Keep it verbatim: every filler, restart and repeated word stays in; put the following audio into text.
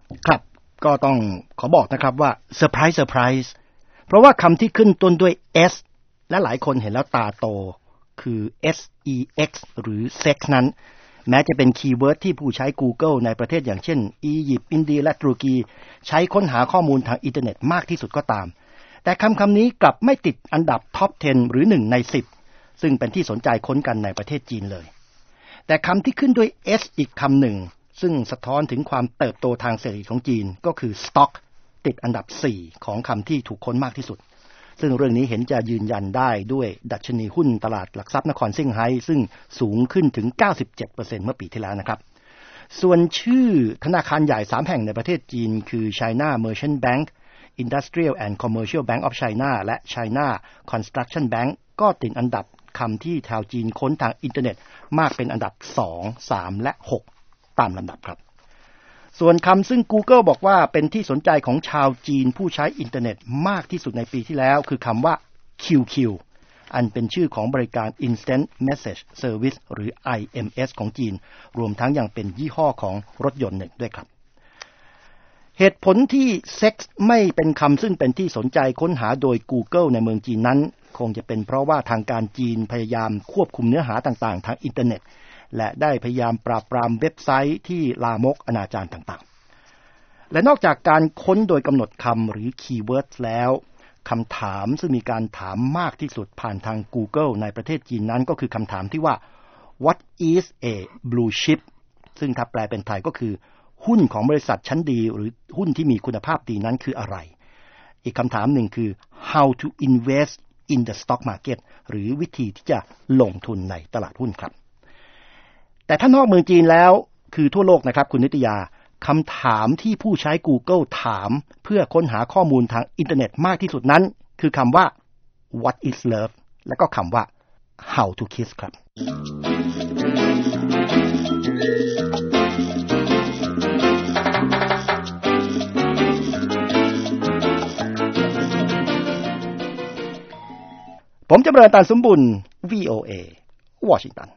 ครับก็ต้องขอบอกนะครับว่าเซอร์ไพรส์เซอร์ไพรส์เพราะว่าคำที่ขึ้นต้นด้วย S และหลายคนเห็นแล้วตาโตคือ เอส อี เอ็กซ์ หรือ sex นั้นแม้จะเป็นคีย์เวิร์ดที่ผู้ใช้ Google ในประเทศอย่างเช่นอียิปต์อินเดียและตุรกีใช้ค้นหาข้อมูลทางอินเทอร์เน็ตมากที่สุดก็ตามแต่คำคำนี้กลับไม่ติดอันดับท็อปสิบหรือหนึ่งในสิบซึ่งเป็นที่สนใจค้นกันในประเทศจีนเลยแต่คำที่ขึ้นด้วย S อีกคำหนึ่งซึ่งสะท้อนถึงความเติบโตทางเศรษฐกิจของจีนก็คือ stock ติดอันดับสี่ของคำที่ถูกค้นมากที่สุดซึ่งเรื่องนี้เห็นจะยืนยันได้ด้วยดัชนีหุ้นตลาดหลักทรัพย์นครเซี่ยงไฮ้ซึ่งสูงขึ้นถึง เก้าสิบเจ็ดเปอร์เซ็นต์ เมื่อปีที่แล้วนะครับส่วนชื่อธนาคารใหญ่สามแห่งในประเทศจีนคือ China Merchant Bank Industrial and Commercial Bank of China และ China Construction Bank ก็ติดอันดับคำที่ชาวจีนค้นทางอินเทอร์เน็ตมากเป็นอันดับสอง สามและหกตามลำดับครับส่วนคำซึ่ง Google บอกว่าเป็นที่สนใจของชาวจีนผู้ใช้อินเทอร์เน็ตมากที่สุดในปีที่แล้วคือคำว่า คิว คิว อันเป็นชื่อของบริการ Instant Message Service หรือ ไอ เอ็ม เอส ของจีนรวมทั้งยังเป็นยี่ห้อของรถยนต์หนึ่งด้วยครับเหตุผลที่ Sex ไม่เป็นคำซึ่งเป็นที่สนใจค้นหาโดย Google ในเมืองจีนนั้นคงจะเป็นเพราะว่าทางการจีนพยายามควบคุมเนื้อหาต่างๆทางอินเทอร์เน็ตและได้พยายามปราบปรามเว็บไซต์ที่ลามกอนาจารต่างๆและนอกจากการค้นโดยกำหนดคำหรือคีย์เวิร์ดแล้วคำถามซึ่งมีการถามมากที่สุดผ่านทาง Google ในประเทศจีนนั้นก็คือคำถามที่ว่า What is a blue chip ซึ่งถ้าแปลเป็นไทยก็คือหุ้นของบริษัทชั้นดีหรือหุ้นที่มีคุณภาพดีนั้นคืออะไรอีกคำถามหนึ่งคือ How to invest in the stock market หรือวิธีที่จะลงทุนในตลาดหุ้นครับแต่ถ้านอกเมืองจีนแล้วคือทั่วโลกนะครับคุณนิตยาคำถามที่ผู้ใช้ Google ถามเพื่อค้นหาข้อมูลทางอินเทอร์เน็ตมากที่สุดนั้นคือคำว่า What is love และก็คำว่า How to kiss ครับผมจำเริญ ตันสมบุญ วี โอ เอ วอชิงตัน